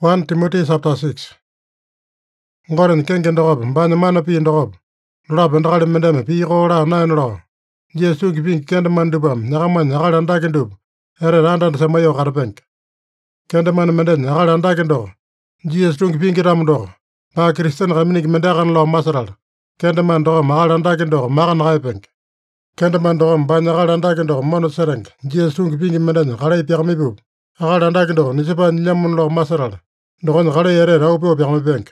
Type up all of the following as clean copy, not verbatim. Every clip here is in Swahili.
1 Timothy chapter 6. Ngoren kengen dogob, banya mana pi dogob. Lura bendakali mendeme pi kola na lo. Jesu giving kendaman dubam, nagaman nagala andakin dub. Ere randan samayo karpenk. Kendaman menden nagala andakin do. Jesu giving kiram do. Pa Kristen kaminik mendakan lo masaral. Kendaman do magala andakin do, magan nagaipenk. Kendaman do banya gala andakin do mono sereng. Jesu giving menden kalai piakmi bub. Agala andakin do nisipa nyamun lo masaral. Dogon kalai ere raupo piakmi penk.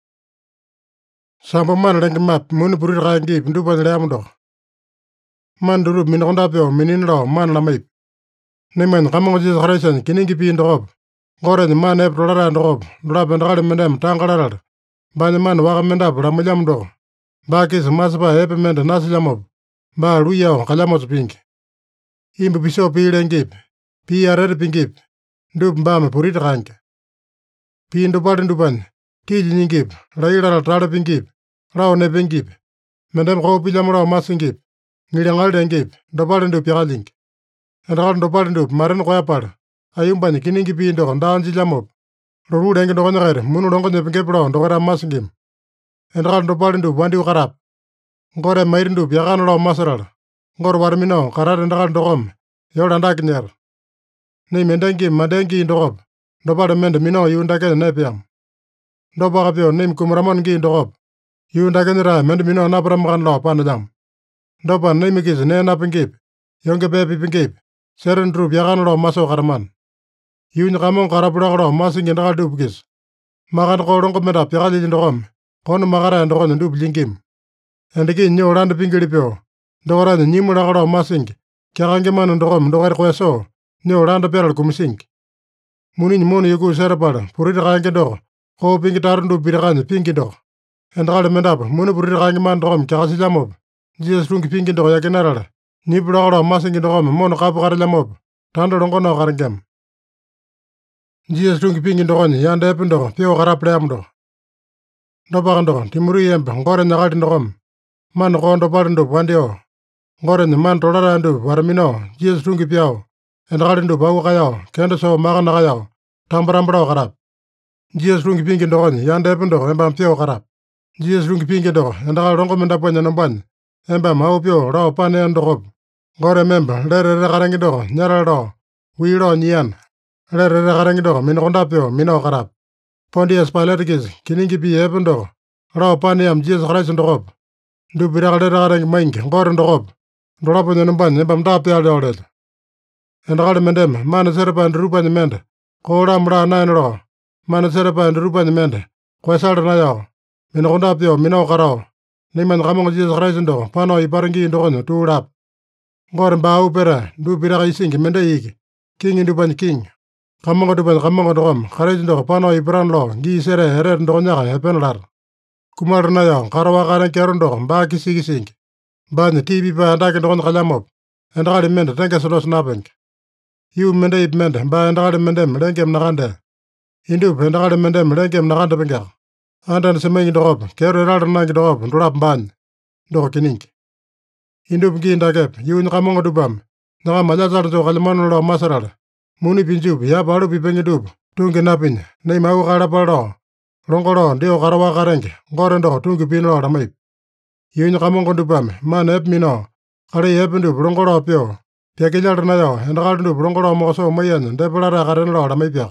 Sampo man leng map mun puri rangi ndupan lam do. Man duru min onda peo minin lo man la maip. Nemen kamong Jesus Christ kiningi pi ndob. Gore man ep dolara ndob. Dora bendakali mendem tangalarar. Banya man waka mendap ramuljam do. Bakis maspa ep mend nasilamob. Ba luya kalamos pink. Imbu piso pi lengip. Pi arer pinkip. Ndub mbam puri rangi. Pi ndupal ndupan. Kiji nyingip. Raila trada pinkip. Rao ne pinkip. Mendem ko pilam rao masingip. Ngilangal dengip. Dopal ndup yakalink. Endakal dopal ndup maren koyapal. Ayumbani kiningi pi ndo ndaanji lamob. Ruru dengi ndo konyakere. Munu dongo nyepingip rao ndokara masingim. Endakal dopal ndup wandi ukarap. Ngore mairi ndup yakan rao masaral. Ngor warmino karar endakal ndokom. Yola ndakinyer. Ni mendengi madengi ndokop. Dopal mende mino yundake nepiam. Dopaka pio nim kumramon gi ndokop. Yundake nira mende mino napram lo panajam. Dopa nimikis ne napingip. Yonge pepi pingip. Seren drup yakan lo maso karaman. Yun kamong karapura lo masing endakal dupkis. Makan ko rongko meda piakali ndokom. Kono makara ndokon ndup lingkim. Endiki nyo randa pingilipio. Dokora nyimura lo masing. Kiakange man ndokom ndokar kweso. Nyo randa peral kumising. Munin moni yuku serapal. Purita kange do. Ko pingi tarundu pirakani pingi do. Endakal mendap. Munu purita kange man ndokom kiakasi lamob. Jesus rungi pingi do yakinarala. Nipura lo masing ndokom mono kapukara lamob. Tando rongono karangem. Jesus rungi pingi ndokoni yanda epindo pio karapleam do. Dopakando timuri yembe ngore nyakati ndokom. Man kondo parindu wandio. Ngore man tolara ndu waramino Jesus rungi piao. Endakali ndu bawu kayao kendo so makana kayao. Tambarambro karap. Jesus rungi pingi ndokoni yanda epindo embam pio karap. Jesus rungi pingi do endakali rongo mendaponya nombany. Embam hau pio rao pane ndokop. Ngore memba lere karangi do nyara do. Wiro nyian. Lere karangi do minokonda pio mino karap. Pondius Pilatus kiningi pi epindo. Rao pane am Jesus Christ ndokop. Ndu birak lere karangi maingi ngore ndokop. Ndolaponya nombany embam da pia leolet. Endakali mendem mana serepa ndrupanya mende. Kola mra nain ro. Mana serepa ndrupanya mende. Kwesal na yao. Minokonda pio mino karao. Niman kamong Jesus Christ ndo pano iparangi ndokonyo tuurap. Ngore mba upera ndu birak isingi mende iki. King ndupany king. Kamong ndokom Christ ndo pano ipran lo ngi sere eret ndokonyaka epenlar. Kumar na yao karawa karen kero ndo mba kisikisingi. Banya TV pa andaki ndokon kalamop. Endakali mende tenke solos napenk. Yu mende ip mende mba endakali mendem lengkem nakande. Indup endakali mendem lengkem nakande pengak. Andan semengi ndokop kero eralda nangi ndokop ndolap mbany. Ndoko kininki. Indup ngi ndakep yu nyakamong dubam. Naka majasar zo kalimano lo masaral. Muni pinjup ya balu pipengi dup. Tungi napin. Nei mau karapal do. Rongolo ndio karawa karenge. Ngore ndo tungi pino lo ramaip. Yu nyakamong dubam. Man ep mino. Kari epindup rongolo pio. Piakilal na yo. Endakal ndup rongolo mokoso mayan. Depelara karen lo ramaipyak.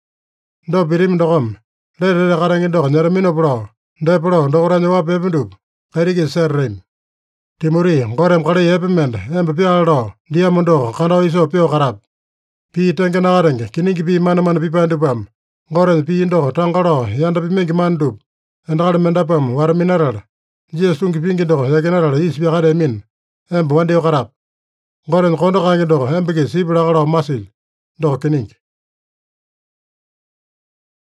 Ndo pirim ndokom. Lere karangi ndo nyaramino pro. Depelo ndokora nyawa pepindup. Kariki ser rim. Timuri ngorem kari epimende. Embe pial do. Diamondo kano iso pio karap. Pi tenke nakarenge. Kiningi pi mana pipa ndupam. Ngorem pi ndo tangalo. Yanda pimengi mandup. Endakal mendapam warminaral. Jesus tungi pingi ndo yakinarala ispi kare min. Embe wandi karap. Ngorem kondo kangi ndo embe ki sipila karo masil. Ndo kiningi.